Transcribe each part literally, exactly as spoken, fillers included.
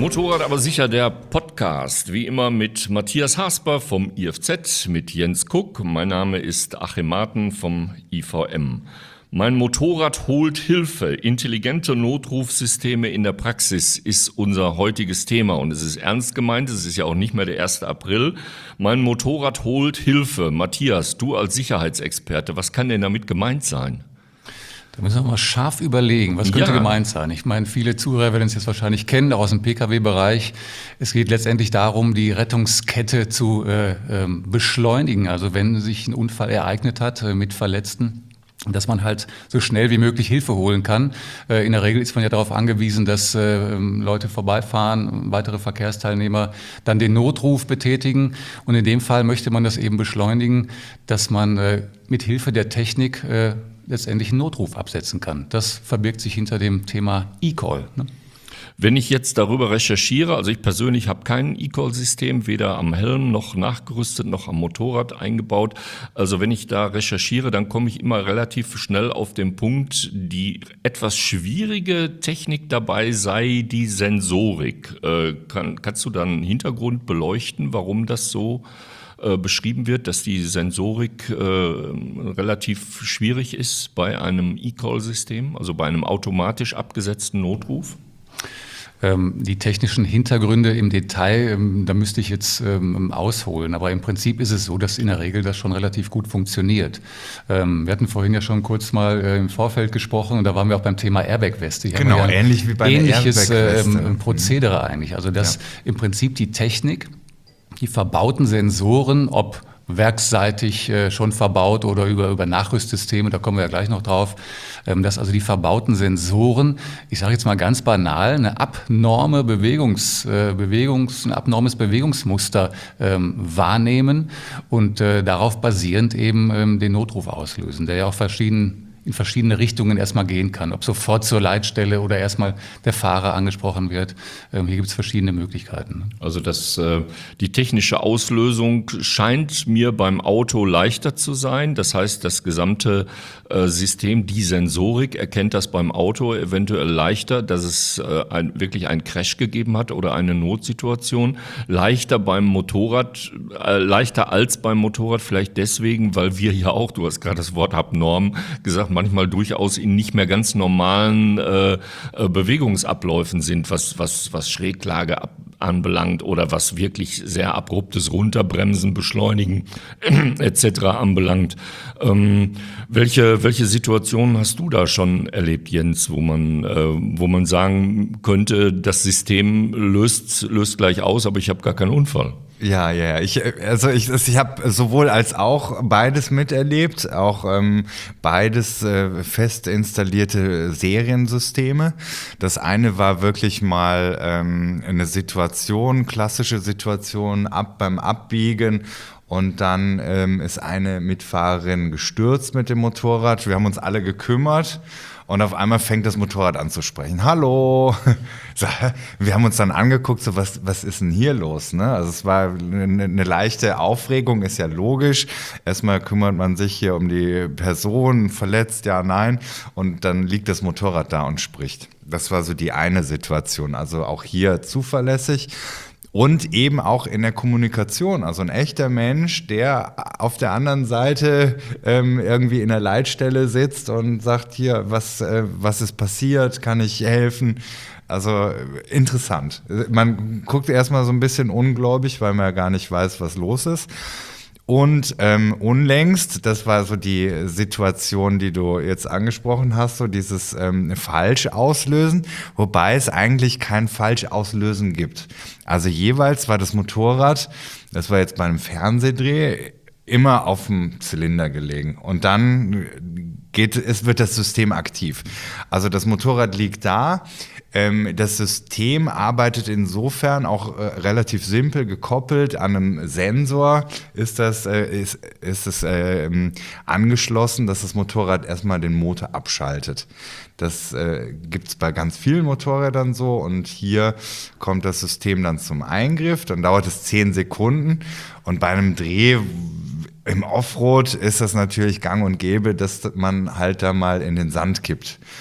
Motorrad aber sicher, der Podcast, wie immer mit Matthias Hasper vom I F Z, mit Jens Kuck. Mein Name ist Achim Marten vom I V M. Mein Motorrad holt Hilfe. Intelligente Notrufsysteme in der Praxis ist unser heutiges Thema. Und es ist ernst gemeint, es ist ja auch nicht mehr der erste April. Mein Motorrad holt Hilfe. Matthias, du als Sicherheitsexperte, was kann denn damit gemeint sein? Da müssen wir mal scharf überlegen, was könnte Ja. gemeint sein. Ich meine, viele Zuhörer werden es jetzt wahrscheinlich kennen, auch aus dem Pkw Bereich. Es geht letztendlich darum, die Rettungskette zu äh, äh, beschleunigen. Also wenn sich ein Unfall ereignet hat äh, mit Verletzten, dass man halt so schnell wie möglich Hilfe holen kann. Äh, in der Regel ist man ja darauf angewiesen, dass äh, Leute vorbeifahren, weitere Verkehrsteilnehmer dann den Notruf betätigen. Und in dem Fall möchte man das eben beschleunigen, dass man äh, mit Hilfe der Technik äh, letztendlich einen Notruf absetzen kann. Das verbirgt sich hinter dem Thema E-Call. Ne? Wenn ich jetzt darüber recherchiere, also ich persönlich habe kein E-Call-System, weder am Helm noch nachgerüstet noch am Motorrad eingebaut. Also wenn ich da recherchiere, dann komme ich immer relativ schnell auf den Punkt, die etwas schwierige Technik dabei sei die Sensorik. Äh, kann, kannst du dann einen Hintergrund beleuchten, warum das so äh, beschrieben wird, dass die Sensorik äh, relativ schwierig ist bei einem E-Call-System, also bei einem automatisch abgesetzten Notruf? Die technischen Hintergründe im Detail, da müsste ich jetzt ähm, ausholen. Aber im Prinzip ist es so, dass in der Regel das schon relativ gut funktioniert. Ähm, wir hatten vorhin ja schon kurz mal äh, im Vorfeld gesprochen und da waren wir auch beim Thema Airbag-Weste. Genau, ja ähnlich wie bei einer ähnliches Airbag-Weste. Ähm, Prozedere eigentlich. Also dass Ja. im Prinzip die Technik, die verbauten Sensoren, ob werksseitig äh, schon verbaut oder über, über Nachrüstsysteme, da kommen wir ja gleich noch drauf, ähm, dass also die verbauten Sensoren, ich sage jetzt mal ganz banal, eine abnorme Bewegungs, äh, Bewegungs, ein abnormes Bewegungsmuster ähm, wahrnehmen und äh, darauf basierend eben ähm, den Notruf auslösen, der ja auch verschieden in verschiedene Richtungen erstmal gehen kann, ob sofort zur Leitstelle oder erstmal der Fahrer angesprochen wird. Ähm, hier gibt es verschiedene Möglichkeiten. Also das, äh, die technische Auslösung scheint mir beim Auto leichter zu sein. Das heißt, das gesamte äh, System, die Sensorik erkennt das beim Auto eventuell leichter, dass es äh, ein, wirklich einen Crash gegeben hat oder eine Notsituation. Leichter beim Motorrad, äh, leichter als beim Motorrad, vielleicht deswegen, weil wir ja auch, du hast gerade das Wort abnorm gesagt, manchmal durchaus in nicht mehr ganz normalen äh, äh, Bewegungsabläufen sind, was, was, was Schräglage ab, anbelangt oder was wirklich sehr abruptes Runterbremsen, Beschleunigen et cetera anbelangt. Ähm, welche, welche Situationen hast du da schon erlebt, Jens, wo man, äh, wo man sagen könnte, das System löst, löst gleich aus, aber ich habe gar keinen Unfall? Ja, ja, ich, also ich, ich habe sowohl als auch beides miterlebt, auch ähm, beides äh, fest installierte Seriensysteme. Das eine war wirklich mal ähm, eine Situation, klassische Situation, ab beim Abbiegen. Und dann ähm, ist eine Mitfahrerin gestürzt mit dem Motorrad. Wir haben uns alle gekümmert. Und auf einmal fängt das Motorrad an zu sprechen. Hallo! Wir haben uns dann angeguckt, so was, was ist denn hier los? Ne? Also es war eine, eine leichte Aufregung, ist ja logisch. Erstmal kümmert man sich hier um die Person, verletzt, ja, nein. Und dann liegt das Motorrad da und spricht. Das war so die eine Situation. Also auch hier zuverlässig. Und eben auch in der Kommunikation, also ein echter Mensch, der auf der anderen Seite ähm, irgendwie in der Leitstelle sitzt und sagt, hier, was, äh, was ist passiert, kann ich helfen? Also interessant. Man guckt erstmal so ein bisschen ungläubig, weil man ja gar nicht weiß, was los ist. Und ähm, unlängst, das war so die Situation, die du jetzt angesprochen hast, so dieses ähm, Falschauslösen, wobei es eigentlich kein Falschauslösen gibt. Also jeweils war das Motorrad, das war jetzt bei einem Fernsehdreh, immer auf dem Zylinder gelegen. Und dann geht, es wird das System aktiv. Also das Motorrad liegt da. Ähm, das System arbeitet insofern auch äh, relativ simpel gekoppelt an einem Sensor. Ist das, äh, ist, ist es äh, angeschlossen, dass das Motorrad erstmal den Motor abschaltet. Das äh, gibt es bei ganz vielen Motorrädern so. Und hier kommt das System dann zum Eingriff. Dann dauert es zehn Sekunden. Und bei einem Dreh im Offroad ist das natürlich gang und gäbe, dass man halt da mal in den Sand kippt.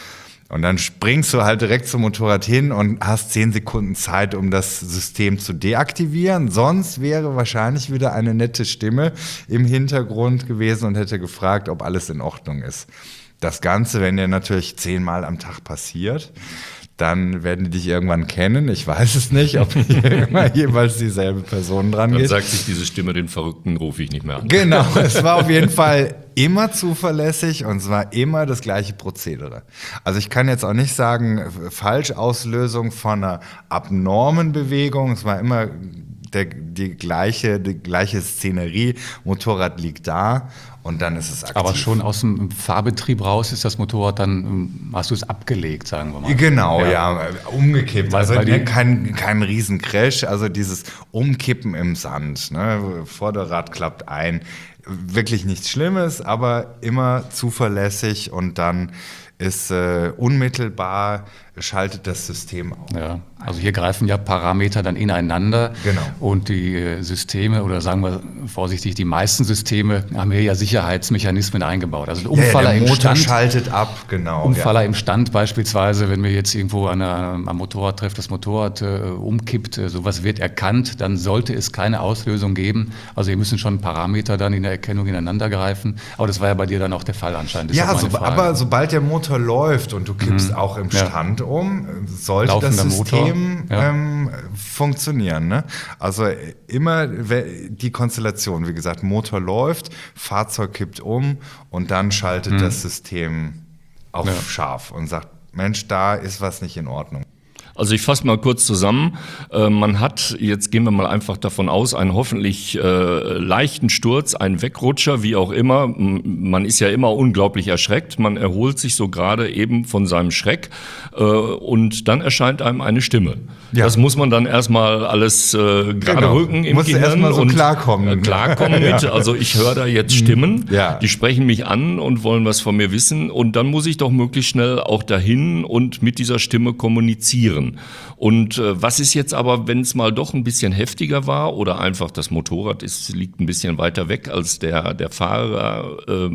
Und dann springst du halt direkt zum Motorrad hin und hast zehn Sekunden Zeit, um das System zu deaktivieren. Sonst wäre wahrscheinlich wieder eine nette Stimme im Hintergrund gewesen und hätte gefragt, ob alles in Ordnung ist. Das Ganze, wenn dir natürlich zehnmal am Tag passiert, dann werden die dich irgendwann kennen. Ich weiß es nicht, ob immer jeweils dieselbe Person dran Dann geht. sagt sich diese Stimme, den Verrückten rufe ich nicht mehr an. Genau, es war auf jeden Fall immer zuverlässig und es war immer das gleiche Prozedere. Also ich kann jetzt auch nicht sagen, Falschauslösung von einer abnormen Bewegung. Es war immer der, die, gleiche, die gleiche Szenerie. Motorrad liegt da. Und dann ist es aktiv. Aber schon aus dem Fahrbetrieb raus ist das Motorrad dann, hast du es abgelegt, sagen wir mal. Genau, ja, ja umgekippt. Weil, also weil die, kein, kein Riesencrash, also dieses Umkippen im Sand. Ne? Vorderrad klappt ein. Wirklich nichts Schlimmes, aber immer zuverlässig und dann ist äh, unmittelbar, schaltet das System auf. Ja, also hier greifen ja Parameter dann ineinander. Genau. Und die äh, Systeme, oder sagen wir vorsichtig, die meisten Systeme haben hier ja Sicherheitsmechanismen eingebaut. Also der Umfaller ja, ja, der Motor im Stand schaltet ab, genau. Umfaller ja. im Stand beispielsweise, wenn wir jetzt irgendwo an einer, am Motorrad treffen, das Motorrad äh, umkippt, äh, sowas wird erkannt, dann sollte es keine Auslösung geben. Also hier müssen schon Parameter dann in der Erkennung ineinander greifen. Aber das war ja bei dir dann auch der Fall anscheinend. Das ja, so, aber sobald der Motor läuft und du kippst mhm. auch im Stand ja. um, sollte Laufender das System ja. ähm, funktionieren. Ne? Also immer die Konstellation, wie gesagt, Motor läuft, Fahrzeug kippt um und dann schaltet mhm. das System auf ja. scharf und sagt, Mensch, da ist was nicht in Ordnung. Also ich fasse mal kurz zusammen. Äh, man hat, jetzt gehen wir mal einfach davon aus, einen hoffentlich äh, leichten Sturz, einen Wegrutscher, wie auch immer. Man ist ja immer unglaublich erschreckt. Man erholt sich so gerade eben von seinem Schreck äh, und dann erscheint einem eine Stimme. Ja. Das muss man dann erstmal alles äh, gerade genau. rücken im Musst Gehirn erstmal so und klarkommen. Äh, klarkommen mit. Ja. Also ich höre da jetzt Stimmen, ja. die sprechen mich an und wollen was von mir wissen und dann muss ich doch möglichst schnell auch dahin und mit dieser Stimme kommunizieren. Und äh, was ist jetzt aber, wenn es mal doch ein bisschen heftiger war oder einfach das Motorrad ist, liegt ein bisschen weiter weg als der, der Fahrer,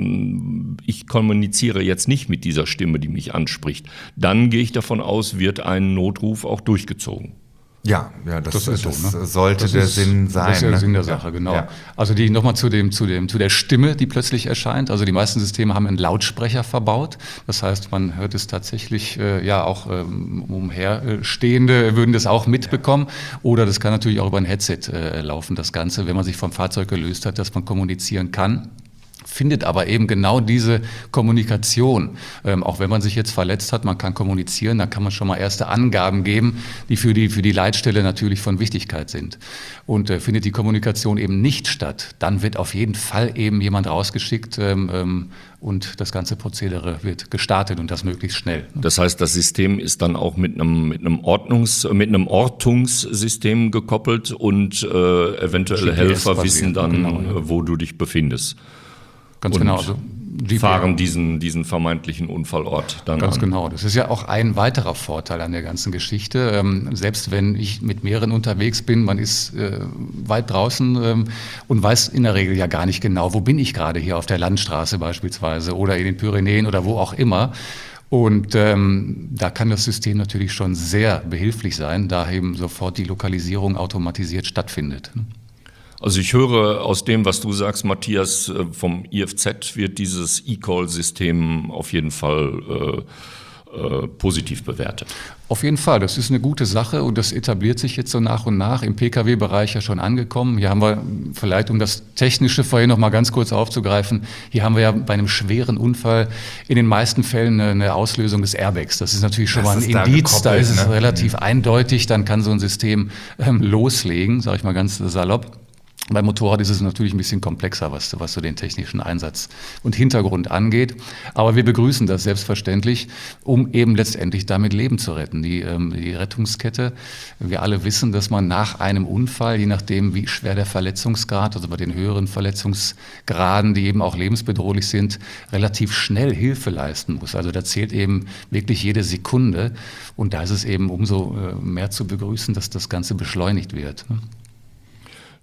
ähm, ich kommuniziere jetzt nicht mit dieser Stimme, die mich anspricht, dann gehe ich davon aus, wird ein Notruf auch durchgezogen. Ja, ja, das, das, ist das so, ne? sollte das der ist, Sinn sein. Das ist der ne? Sinn der Sache, genau. Ja. Also die nochmal zu dem, zu dem, zu der Stimme, die plötzlich erscheint. Also die meisten Systeme haben einen Lautsprecher verbaut. Das heißt, man hört es tatsächlich, äh, ja auch ähm, umherstehende würden das auch mitbekommen. Oder das kann natürlich auch über ein Headset äh, laufen, das Ganze, wenn man sich vom Fahrzeug gelöst hat, dass man kommunizieren kann. Findet aber eben genau diese Kommunikation. Ähm, auch wenn man sich jetzt verletzt hat, man kann kommunizieren, dann kann man schon mal erste Angaben geben, die für die, für die Leitstelle natürlich von Wichtigkeit sind. Und äh, findet die Kommunikation eben nicht statt, dann wird auf jeden Fall eben jemand rausgeschickt ähm, ähm, und das ganze Prozedere wird gestartet und das möglichst schnell. Das heißt, das System ist dann auch mit einem, mit einem Ordnungs-, mit einem Ortungssystem gekoppelt und äh, eventuelle Helfer wissen dann, genau, ja. wo du dich befindest. Ganz und genau. Also fahren diesen, diesen vermeintlichen Unfallort dann Ganz an. genau. Das ist ja auch ein weiterer Vorteil an der ganzen Geschichte. Ähm, selbst wenn ich mit mehreren unterwegs bin, man ist äh, weit draußen ähm, und weiß in der Regel ja gar nicht genau, wo bin ich gerade hier auf der Landstraße beispielsweise oder in den Pyrenäen oder wo auch immer. Und ähm, da kann das System natürlich schon sehr behilflich sein, da eben sofort die Lokalisierung automatisiert stattfindet. Also ich höre aus dem, was du sagst, Matthias, vom I F Z wird dieses E-Call-System auf jeden Fall äh, äh, positiv bewertet. Auf jeden Fall, das ist eine gute Sache und das etabliert sich jetzt so nach und nach, im P K W-Bereich ja schon angekommen. Hier haben wir vielleicht, um das Technische vorhin noch mal ganz kurz aufzugreifen, hier haben wir ja bei einem schweren Unfall in den meisten Fällen eine Auslösung des Airbags. Das ist natürlich schon das mal ein Indiz, da, da ist es ne? relativ mhm. eindeutig, dann kann so ein System ähm, loslegen, sage ich mal ganz salopp. Beim Motorrad ist es natürlich ein bisschen komplexer, was, was so den technischen Einsatz und Hintergrund angeht. Aber wir begrüßen das selbstverständlich, um eben letztendlich damit Leben zu retten. Die, ähm, die Rettungskette, wir alle wissen, dass man nach einem Unfall, je nachdem wie schwer der Verletzungsgrad, also bei den höheren Verletzungsgraden, die eben auch lebensbedrohlich sind, relativ schnell Hilfe leisten muss. Also da zählt eben wirklich jede Sekunde. Und da ist es eben umso mehr zu begrüßen, dass das Ganze beschleunigt wird.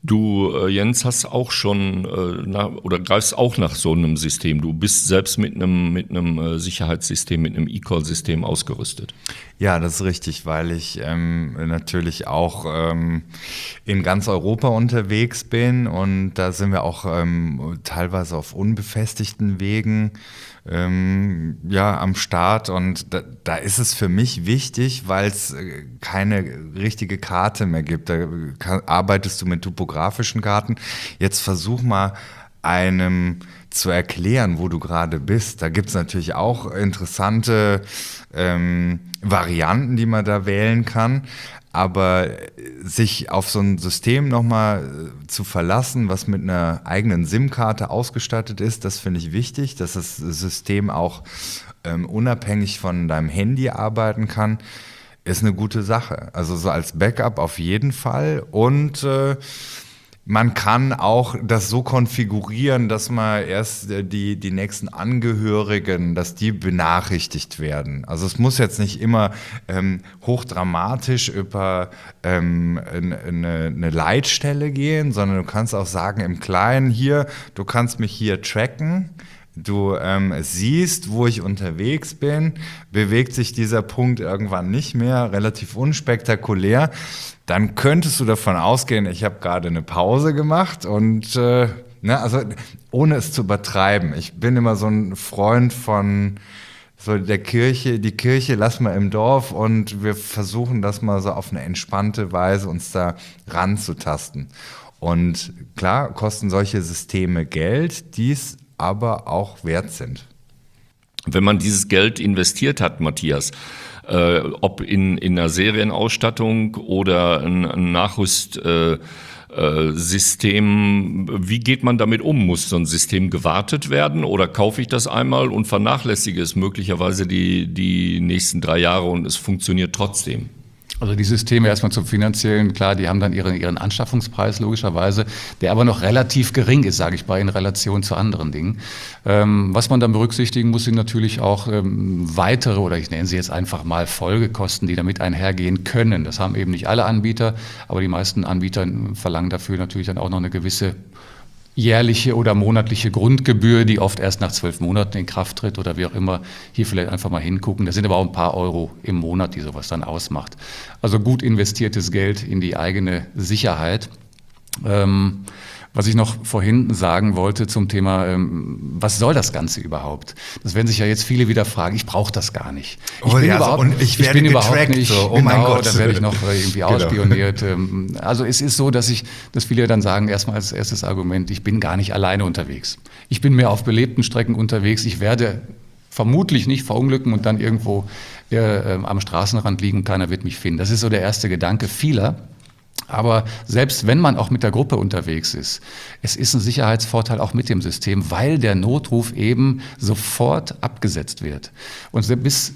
Du, äh, Jens, hast auch schon äh, nach, oder greifst auch nach so einem System. Du bist selbst mit einem mit einem äh, Sicherheitssystem, mit einem eCall-System ausgerüstet. Ja, das ist richtig, weil ich ähm, natürlich auch ähm, in ganz Europa unterwegs bin und da sind wir auch ähm, teilweise auf unbefestigten Wegen ähm, ja, am Start und da, da ist es für mich wichtig, weil es keine richtige Karte mehr gibt. Da kann, arbeitest du mit topografischen Karten. Jetzt versuch mal einem zu erklären, wo du gerade bist. Da gibt es natürlich auch interessante ähm, Varianten, die man da wählen kann. Aber sich auf so ein System nochmal zu verlassen, was mit einer eigenen SIM-Karte ausgestattet ist, das finde ich wichtig, dass das System auch ähm, unabhängig von deinem Handy arbeiten kann, ist eine gute Sache. Also so als Backup auf jeden Fall. Und äh, man kann auch das so konfigurieren, dass man erst die, die nächsten Angehörigen, dass die benachrichtigt werden. Also es muss jetzt nicht immer ähm, hochdramatisch über ähm, eine, eine Leitstelle gehen, sondern du kannst auch sagen im Kleinen hier, du kannst mich hier tracken. Du ähm, siehst, wo ich unterwegs bin, bewegt sich dieser Punkt irgendwann nicht mehr, relativ unspektakulär, dann könntest du davon ausgehen, ich habe gerade eine Pause gemacht und äh, ne, also ohne es zu übertreiben. Ich bin immer so ein Freund von so der Kirche, die Kirche lassen wir im Dorf und wir versuchen das mal so auf eine entspannte Weise uns da ranzutasten. Und klar kosten solche Systeme Geld, dies aber auch wert sind. Wenn man dieses Geld investiert hat, Matthias, äh, ob in, in einer Serienausstattung oder ein, ein Nachrüstsystem, äh, wie geht man damit um? Muss so ein System gewartet werden oder kaufe ich das einmal und vernachlässige es möglicherweise die, die nächsten drei Jahre und es funktioniert trotzdem? Also die Systeme erstmal zum Finanziellen, klar, die haben dann ihren, ihren Anschaffungspreis logischerweise, der aber noch relativ gering ist, sage ich mal, in Relation zu anderen Dingen. Ähm, was man dann berücksichtigen muss, sind natürlich auch ähm, weitere, oder ich nenne sie jetzt einfach mal Folgekosten, die damit einhergehen können. Das haben eben nicht alle Anbieter, aber die meisten Anbieter verlangen dafür natürlich dann auch noch eine gewisse jährliche oder monatliche Grundgebühr, die oft erst nach zwölf Monaten in Kraft tritt oder wie auch immer, hier vielleicht einfach mal hingucken. Das sind aber auch ein paar Euro im Monat, die sowas dann ausmacht. Also gut investiertes Geld in die eigene Sicherheit. Ähm, was ich noch vorhin sagen wollte zum Thema, ähm, was soll das Ganze überhaupt? Das werden sich ja jetzt viele wieder fragen, ich brauche das gar nicht. Ich oh, bin ja, überhaupt, und ich werde ich bin überhaupt nicht, so. Oh genau, mein Gott. da werde ich noch irgendwie genau. ausspioniert. Also es ist so, dass ich, dass viele dann sagen, erstmal als erstes Argument, ich bin gar nicht alleine unterwegs. Ich bin mehr auf belebten Strecken unterwegs, ich werde vermutlich nicht verunglücken und dann irgendwo äh, am Straßenrand liegen und keiner wird mich finden. Das ist so der erste Gedanke vieler. Aber selbst wenn man auch mit der Gruppe unterwegs ist, es ist ein Sicherheitsvorteil auch mit dem System, weil der Notruf eben sofort abgesetzt wird. Und bis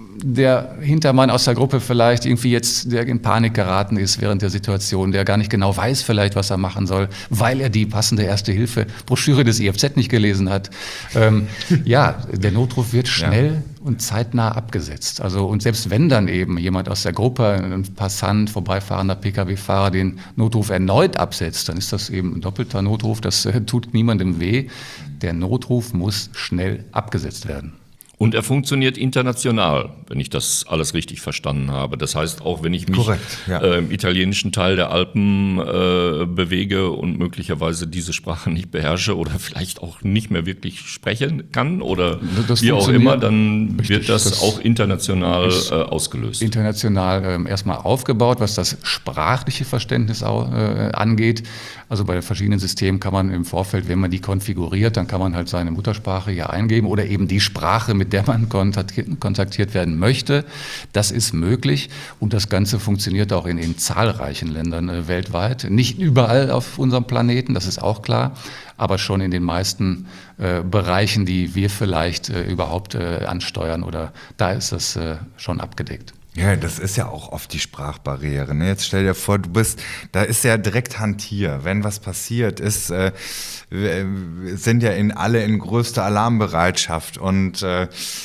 der Hintermann aus der Gruppe vielleicht irgendwie jetzt, der in Panik geraten ist während der Situation, der gar nicht genau weiß vielleicht, was er machen soll, weil er die passende Erste-Hilfe-Broschüre des I F Z nicht gelesen hat. Ähm, ja, der Notruf wird schnell ja. und zeitnah abgesetzt. Also, und selbst wenn dann eben jemand aus der Gruppe, ein Passant, vorbeifahrender P K W-Fahrer, den Notruf erneut absetzt, dann ist das eben ein doppelter Notruf, das äh, tut niemandem weh. Der Notruf muss schnell abgesetzt werden. Und er funktioniert international, wenn ich das alles richtig verstanden habe. Das heißt, auch wenn ich mich Korrekt, ja. äh, im italienischen Teil der Alpen äh, bewege und möglicherweise diese Sprache nicht beherrsche oder vielleicht auch nicht mehr wirklich sprechen kann oder das wie auch immer, dann richtig, wird das, das auch international äh, ausgelöst. International äh, erstmal aufgebaut, was das sprachliche Verständnis auch, äh, angeht. Also bei verschiedenen Systemen kann man im Vorfeld, wenn man die konfiguriert, dann kann man halt seine Muttersprache hier eingeben oder eben die Sprache, mit der man kontaktiert werden möchte. Das ist möglich und das Ganze funktioniert auch in, in zahlreichen Ländern äh, weltweit. Nicht überall auf unserem Planeten, das ist auch klar, aber schon in den meisten äh, Bereichen, die wir vielleicht äh, überhaupt äh, ansteuern oder da ist das äh, schon abgedeckt. Ja, das ist ja auch oft die Sprachbarriere. Ne? Jetzt stell dir vor, du bist, da ist ja direkt Hand hier. Wenn was passiert ist, äh, sind ja in alle in größter Alarmbereitschaft und äh,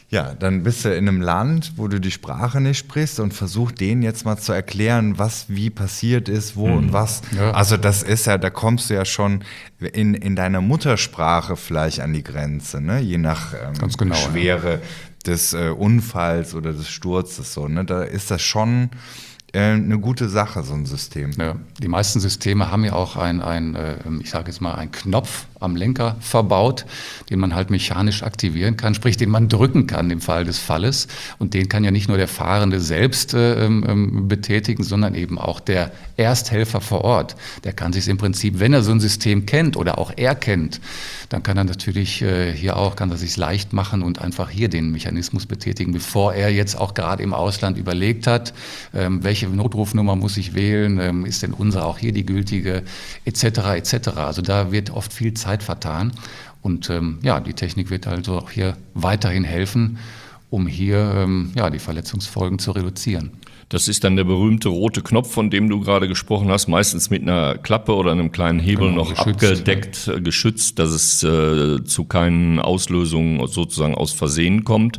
Ja, dann bist du in einem Land, wo du die Sprache nicht sprichst und versuch denen jetzt mal zu erklären, was wie passiert ist, wo mhm. und was. Ja. Also das ist ja, da kommst du ja schon in, in deiner Muttersprache vielleicht an die Grenze, ne? Je nach ähm, genau, Schwere ja. des äh, Unfalls oder des Sturzes. So, ne? Da ist das schon eine gute Sache, so ein System. Ja, die meisten Systeme haben ja auch ein, ein ich sage jetzt mal, einen Knopf am Lenker verbaut, den man halt mechanisch aktivieren kann, sprich, den man drücken kann im Fall des Falles. Und den kann ja nicht nur der Fahrende selbst äh, ähm, betätigen, sondern eben auch der Ersthelfer vor Ort. Der kann sich im Prinzip, wenn er so ein System kennt oder auch er kennt, dann kann er natürlich äh, hier auch, kann er sich leicht machen und einfach hier den Mechanismus betätigen, bevor er jetzt auch gerade im Ausland überlegt hat, ähm, welche Notrufnummer muss ich wählen, ähm, ist denn unsere auch hier die gültige, et cetera et cetera. Also da wird oft viel Zeit vertan und ähm, ja, die Technik wird also auch hier weiterhin helfen, um hier ähm, ja, die Verletzungsfolgen zu reduzieren. Das ist dann der berühmte rote Knopf, von dem du gerade gesprochen hast, meistens mit einer Klappe oder einem kleinen Hebel genau, noch geschützt, abgedeckt, ja. geschützt, dass es äh, zu keinen Auslösungen sozusagen aus Versehen kommt.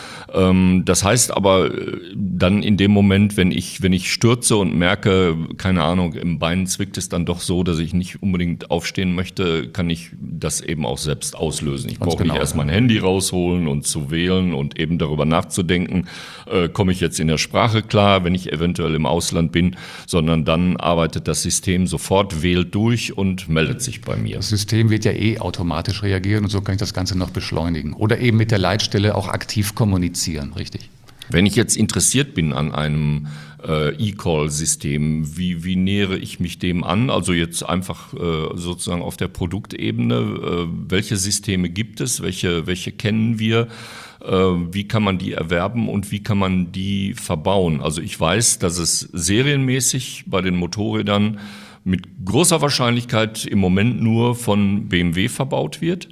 Das heißt aber dann in dem Moment, wenn ich, wenn ich stürze und merke, keine Ahnung, im Bein zwickt es dann doch so, dass ich nicht unbedingt aufstehen möchte, kann ich das eben auch selbst auslösen. Ich brauche genau, nicht erst mein Handy rausholen und zu wählen und eben darüber nachzudenken, äh, komme ich jetzt in der Sprache klar, wenn ich eventuell im Ausland bin, sondern dann arbeitet das System sofort, wählt durch und meldet sich bei mir. Das System wird ja eh automatisch reagieren und so kann ich das Ganze noch beschleunigen. Oder eben mit der Leitstelle auch aktiv kommunizieren. Richtig. Wenn ich jetzt interessiert bin an einem äh, E-Call-System, wie, wie nähere ich mich dem an? Also jetzt einfach äh, sozusagen auf der Produktebene. Äh, welche Systeme gibt es? Welche, welche kennen wir? Äh, wie kann man die erwerben und wie kann man die verbauen? Also ich weiß, dass es serienmäßig bei den Motorrädern mit großer Wahrscheinlichkeit im Moment nur von B M W verbaut wird.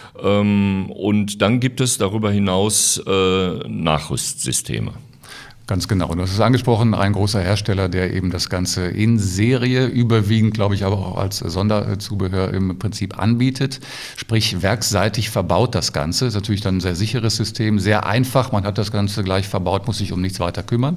Und dann gibt es darüber hinaus äh, Nachrüstsysteme. Ganz genau. Und du hast es angesprochen, ein großer Hersteller, der eben das Ganze in Serie überwiegend, glaube ich, aber auch als Sonderzubehör im Prinzip anbietet. Sprich, werksseitig verbaut das Ganze. Ist natürlich dann ein sehr sicheres System, sehr einfach. Man hat das Ganze gleich verbaut, muss sich um nichts weiter kümmern.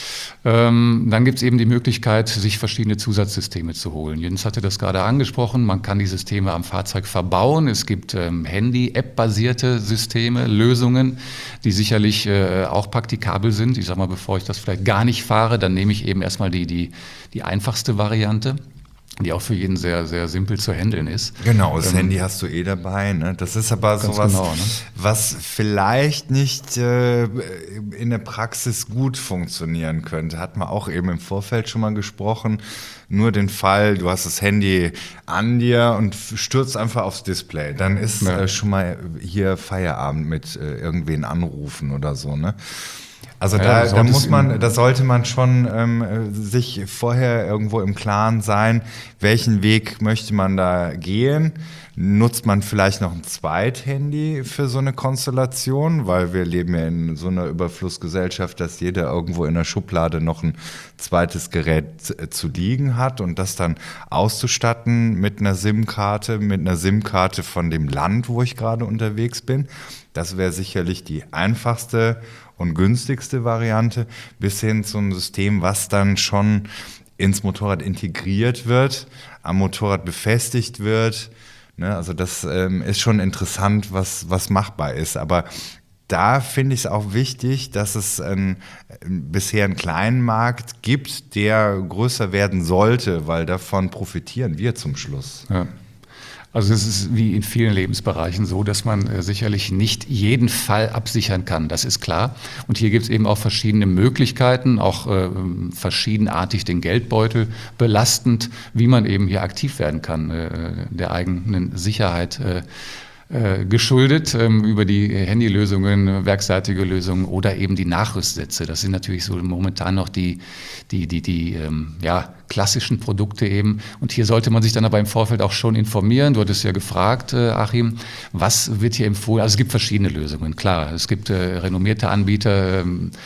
Ähm, dann gibt es eben die Möglichkeit, sich verschiedene Zusatzsysteme zu holen. Jens hatte das gerade angesprochen, man kann die Systeme am Fahrzeug verbauen. Es gibt ähm, Handy-App-basierte Systeme, Lösungen, die sicherlich äh, auch praktikabel sind. Ich sage mal, bevor ich das vielleicht gar nicht fahre, dann nehme ich eben erstmal die, die, die einfachste Variante, die auch für jeden sehr, sehr simpel zu handeln ist. Genau, das ähm, Handy hast du eh dabei. Ne? Das ist aber sowas, genau, ne? was vielleicht nicht äh, in der Praxis gut funktionieren könnte. Hat man auch eben im Vorfeld schon mal gesprochen. Nur den Fall, du hast das Handy an dir und stürzt einfach aufs Display. Dann ist ja. äh, schon mal hier Feierabend mit äh, irgendwen anrufen oder so, ne? Also ja, da, da muss man, da sollte man schon ähm, sich vorher irgendwo im Klaren sein, welchen Weg möchte man da gehen. Nutzt man vielleicht noch ein Zweithandy für so eine Konstellation, weil wir leben ja in so einer Überflussgesellschaft, dass jeder irgendwo in der Schublade noch ein zweites Gerät zu liegen hat und das dann auszustatten mit einer SIM-Karte, mit einer SIM-Karte von dem Land, wo ich gerade unterwegs bin. Das wäre sicherlich die einfachste und günstigste Variante, bis hin zu einem System, was dann schon ins Motorrad integriert wird, am Motorrad befestigt wird. Ne, also das ähm, ist schon interessant, was, was machbar ist. Aber da finde ich es auch wichtig, dass es ein, bisher einen kleinen Markt gibt, der größer werden sollte, weil davon profitieren wir zum Schluss. Ja. Also es ist wie in vielen Lebensbereichen so, dass man äh, sicherlich nicht jeden Fall absichern kann, das ist klar. Und hier gibt es eben auch verschiedene Möglichkeiten, auch äh, verschiedenartig den Geldbeutel belastend, wie man eben hier aktiv werden kann, äh, der eigenen Sicherheit äh, äh, geschuldet, ähm, über die Handylösungen, werkseitige Lösungen oder eben die Nachrüstsätze. Das sind natürlich so momentan noch die, die, die, die ähm, ja, klassischen Produkte eben. Und hier sollte man sich dann aber im Vorfeld auch schon informieren. Du hattest ja gefragt, äh, Achim, was wird hier empfohlen? Also es gibt verschiedene Lösungen, klar. Es gibt äh, renommierte Anbieter, ähm,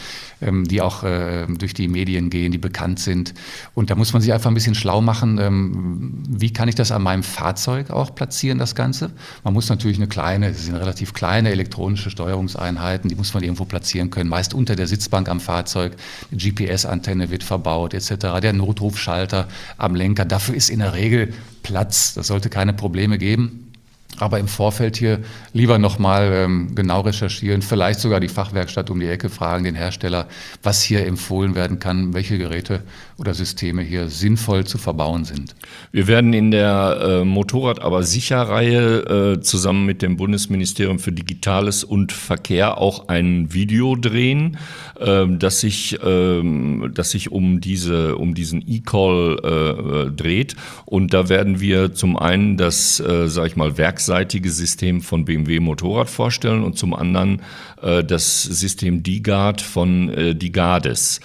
ähm, die auch äh, durch die Medien gehen, die bekannt sind. Und da muss man sich einfach ein bisschen schlau machen, ähm, wie kann ich das an meinem Fahrzeug auch platzieren, das Ganze. Man muss natürlich eine kleine, es sind relativ kleine elektronische Steuerungseinheiten, die muss man irgendwo platzieren können, meist unter der Sitzbank am Fahrzeug. Eine G P S-Antenne wird verbaut et cetera. Der Notrufschalter am Lenker, dafür ist in der Regel Platz. Das sollte keine Probleme geben. Aber im Vorfeld hier lieber nochmal ähm, genau recherchieren, vielleicht sogar die Fachwerkstatt um die Ecke fragen, den Hersteller, was hier empfohlen werden kann, welche Geräte oder Systeme hier sinnvoll zu verbauen sind. Wir werden in der äh, Motorrad aber sicher-Reihe äh, zusammen mit dem Bundesministerium für Digitales und Verkehr auch ein Video drehen, äh, das sich, äh, das sich um, diese, um diesen E-Call äh, dreht. Und da werden wir zum einen das, äh, sag ich mal, Werks seitige System von B M W Motorrad vorstellen und zum anderen äh, das System D-Guard von äh, DiGuardis.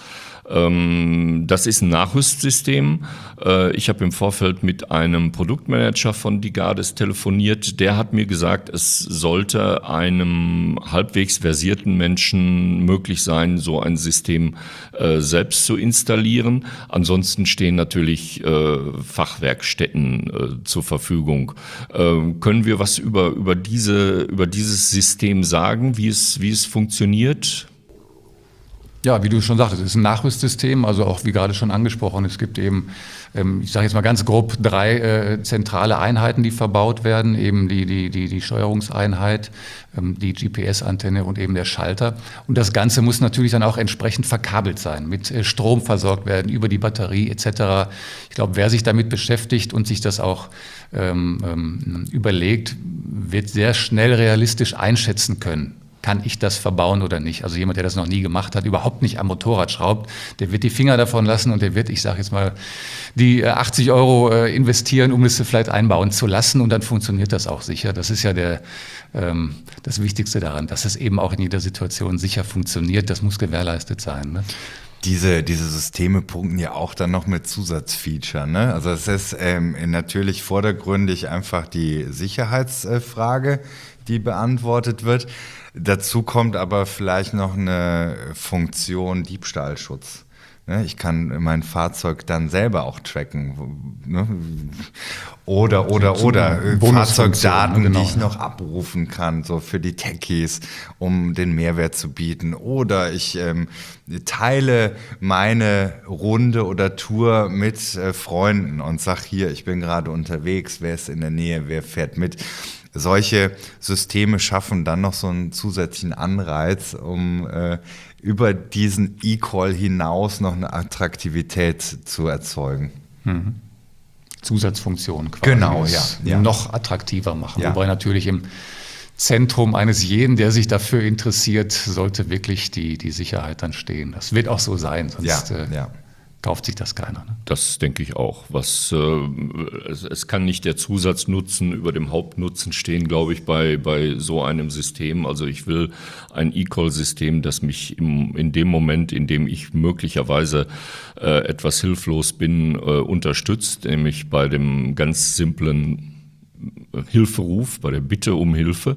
Ähm, das ist ein Nachrüstsystem. Äh, ich habe im Vorfeld mit einem Produktmanager von DiGuardis telefoniert. Der hat mir gesagt, es sollte einem halbwegs versierten Menschen möglich sein, so ein System äh, selbst zu installieren. Ansonsten stehen natürlich äh, Fachwerkstätten äh, zur Verfügung. Äh, können wir was über, über, diese, über dieses System sagen, wie es, wie es funktioniert? Ja, wie du schon sagtest, es ist ein Nachrüstsystem, also auch wie gerade schon angesprochen, es gibt eben, ähm, ich sage jetzt mal ganz grob, drei äh, zentrale Einheiten, die verbaut werden, eben die, die, die, die Steuerungseinheit, ähm, die G P S-Antenne und eben der Schalter. Und das Ganze muss natürlich dann auch entsprechend verkabelt sein, mit äh, Strom versorgt werden, über die Batterie et cetera. Ich glaube, wer sich damit beschäftigt und sich das auch ähm, ähm, überlegt, wird sehr schnell realistisch einschätzen können. Kann ich das verbauen oder nicht? Also jemand, der das noch nie gemacht hat, überhaupt nicht am Motorrad schraubt, der wird die Finger davon lassen und der wird, ich sage jetzt mal, die achtzig Euro investieren, um es vielleicht einbauen zu lassen und dann funktioniert das auch sicher. Das ist ja der, ähm, das Wichtigste daran, dass es eben auch in jeder Situation sicher funktioniert. Das muss gewährleistet sein, ne? Diese, diese Systeme punkten ja auch dann noch mit Zusatzfeature, ne? Also es ist ähm, natürlich vordergründig einfach die Sicherheitsfrage, die beantwortet wird. Dazu kommt aber vielleicht noch eine Funktion Diebstahlschutz. Ich kann mein Fahrzeug dann selber auch tracken. Oder, oder, oder Fahrzeugdaten, genau, die ich noch abrufen kann, so für die Techies, um den Mehrwert zu bieten. Oder ich ähm, teile meine Runde oder Tour mit äh, Freunden und sag hier, ich bin gerade unterwegs, wer ist in der Nähe, wer fährt mit. Solche Systeme schaffen dann noch so einen zusätzlichen Anreiz, um äh, über diesen E-Call hinaus noch eine Attraktivität zu erzeugen. Mhm. Zusatzfunktion quasi. Genau, ja, ja. Noch attraktiver machen. Ja. Wobei natürlich im Zentrum eines jeden, der sich dafür interessiert, sollte wirklich die, die Sicherheit dann stehen. Das wird auch so sein, sonst ja, äh, ja. kauft sich das keiner. Ne? Das denke ich auch. Was, äh, es, es kann nicht der Zusatznutzen über dem Hauptnutzen stehen, glaube ich, bei, bei so einem System. Also ich will ein E-Call-System, das mich im, in dem Moment, in dem ich möglicherweise äh, etwas hilflos bin, äh, unterstützt, nämlich bei dem ganz simplen Hilferuf, bei der Bitte um Hilfe,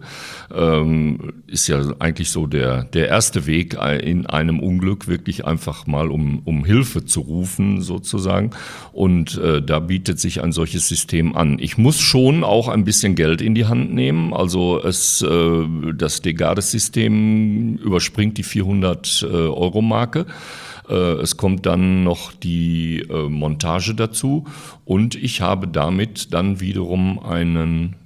ähm, ist ja eigentlich so der, der erste Weg in einem Unglück, wirklich einfach mal um, um Hilfe zu rufen sozusagen. Und äh, da bietet sich ein solches System an. Ich muss schon auch ein bisschen Geld in die Hand nehmen. Also es, äh, das DiGuardis-System überspringt die vierhundert Euro Marke. Es kommt dann noch die äh, Montage dazu und ich habe damit dann wiederum einen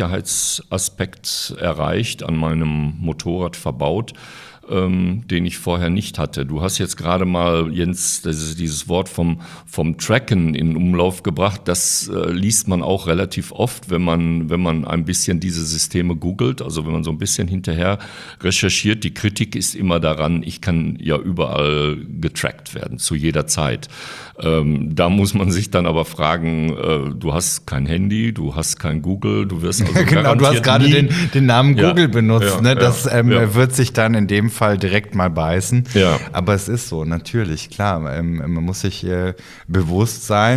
Sicherheitsaspekt erreicht, an meinem Motorrad verbaut, ähm, den ich vorher nicht hatte. Du hast jetzt gerade mal, Jens, das dieses Wort vom, vom Tracken in Umlauf gebracht. Das äh, liest man auch relativ oft, wenn man, wenn man ein bisschen diese Systeme googelt, also wenn man so ein bisschen hinterher recherchiert. Die Kritik ist immer daran, ich kann ja überall getrackt werden, zu jeder Zeit. Ähm, da muss man sich dann aber fragen, äh, du hast kein Handy, du hast kein Google, du wirst also genau, du hast gerade den, den Namen Google ja, benutzt, ja, ne? Das ja, ähm, ja. wird sich dann in dem Fall direkt mal beißen. Ja. Aber es ist so, natürlich, klar. Ähm, man muss sich äh, bewusst sein,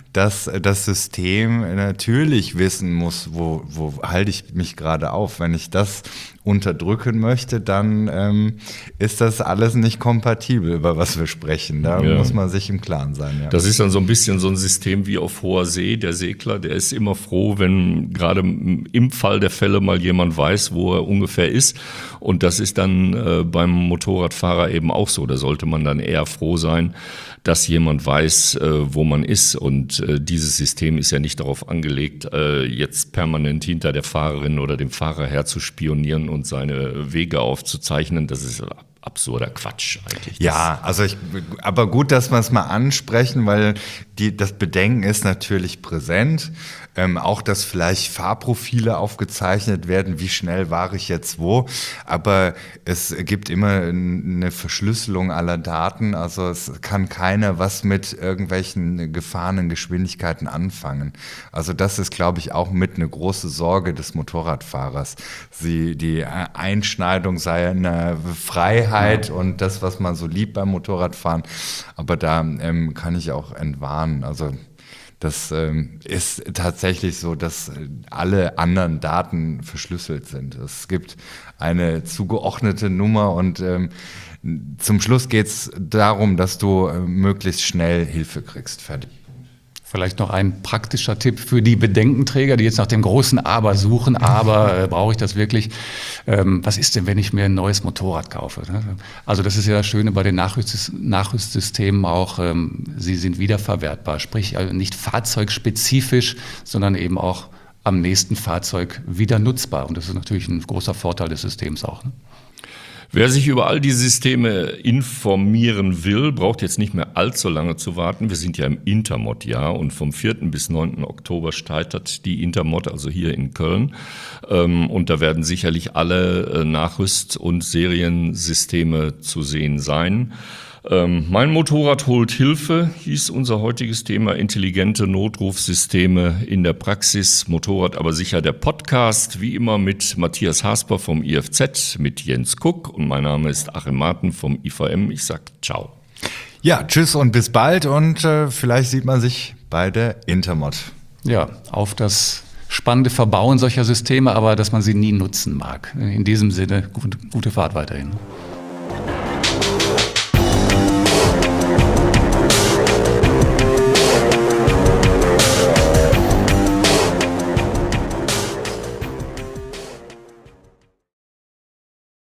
dass das System natürlich wissen muss, wo, wo halte ich mich gerade auf. Wenn ich das unterdrücken möchte, dann ähm, ist das alles nicht kompatibel, über was wir sprechen. Da ja. muss man sich im Klaren sein. Ja. Das ist dann so ein bisschen so ein System wie auf hoher See. Der Segler, der ist immer froh, wenn gerade im Fall der Fälle mal jemand weiß, wo er ungefähr ist. Und das ist dann äh, beim Motorradfahrer eben auch so. Da sollte man dann eher froh sein, dass jemand weiß, äh, wo man ist. Und äh, dieses System ist ja nicht darauf angelegt, äh, jetzt permanent hinter der Fahrerin oder dem Fahrer her zu spionieren und seine Wege aufzuzeichnen. Das ist absurder Quatsch eigentlich. Ja, also ich, aber gut, dass wir es mal ansprechen, weil die, das Bedenken ist natürlich präsent. Ähm, auch, dass vielleicht Fahrprofile aufgezeichnet werden, wie schnell war ich jetzt wo. Aber es gibt immer eine Verschlüsselung aller Daten. Also es kann keiner was mit irgendwelchen gefahrenen Geschwindigkeiten anfangen. Also das ist, glaube ich, auch mit eine große Sorge des Motorradfahrers. Sie, die Einschneidung seiner Freiheit ja. und das, was man so liebt beim Motorradfahren. Aber da ähm, kann ich auch entwarnen. Also das ähm, ist tatsächlich so, dass alle anderen Daten verschlüsselt sind. Es gibt eine zugeordnete Nummer und ähm, zum Schluss geht es darum, dass du äh, möglichst schnell Hilfe kriegst. Fertig. Vielleicht noch ein praktischer Tipp für die Bedenkenträger, die jetzt nach dem großen Aber suchen. Aber äh, brauche ich das wirklich? Ähm, was ist denn, wenn ich mir ein neues Motorrad kaufe? Also das ist ja das Schöne bei den Nachrüst Nachrüstsystemen auch. Ähm, sie sind wiederverwertbar, sprich also nicht fahrzeugspezifisch, sondern eben auch am nächsten Fahrzeug wieder nutzbar. Und das ist natürlich ein großer Vorteil des Systems auch. Ne? Wer sich über all die Systeme informieren will, braucht jetzt nicht mehr allzu lange zu warten. Wir sind ja im Intermod-Jahr und vom vierten bis neunten Oktober startet die Intermod, also hier in Köln. Und da werden sicherlich alle Nachrüst- und Seriensysteme zu sehen sein. Ähm, mein Motorrad holt Hilfe, hieß unser heutiges Thema, intelligente Notrufsysteme in der Praxis, Motorrad aber sicher der Podcast, wie immer mit Matthias Hasper vom I F Z, mit Jens Kuck und mein Name ist Achim Marten vom I V M. Ich sag ciao. Ja, tschüss und bis bald und äh, vielleicht sieht man sich bei der Intermod. Ja, auf das spannende Verbauen solcher Systeme, aber dass man sie nie nutzen mag. In diesem Sinne, gute, gute Fahrt weiterhin.